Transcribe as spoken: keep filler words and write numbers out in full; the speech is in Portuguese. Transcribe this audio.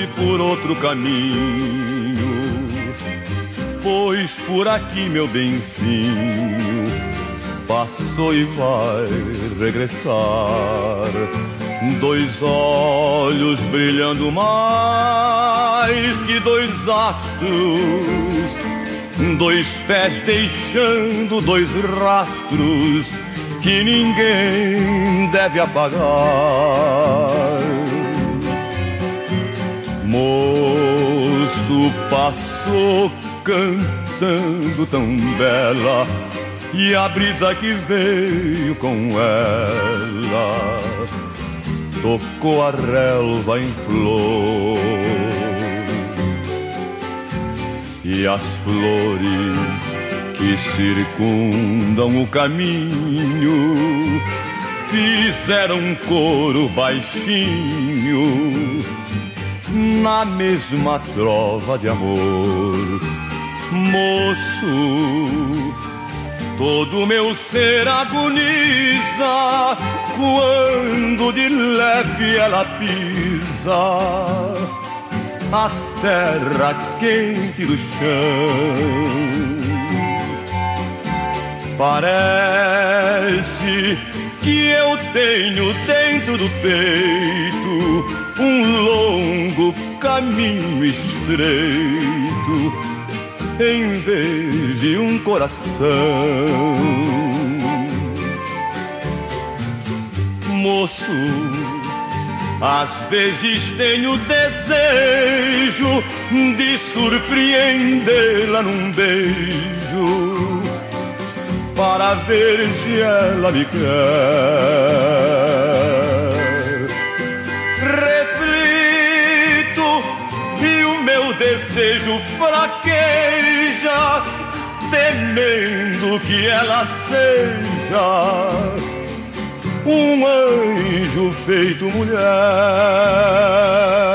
foi por outro caminho, pois por aqui meu benzinho passou e vai regressar. Dois olhos brilhando mais que dois astros, dois pés deixando dois rastros que ninguém deve apagar. Moço passou cantando tão bela, e a brisa que veio com ela tocou a relva em flor. E as flores que circundam o caminho fizeram um coro baixinho na mesma trova de amor. Moço, todo meu ser agoniza quando de leve ela pisa a terra quente do chão. Parece que eu tenho dentro do peito um longo caminho estreito em vez de um coração. Moço, às vezes tenho desejo de surpreendê-la num beijo para ver se ela me quer. Reflito e o meu desejo fraqueja, temendo que ela seja um anjo feito mulher.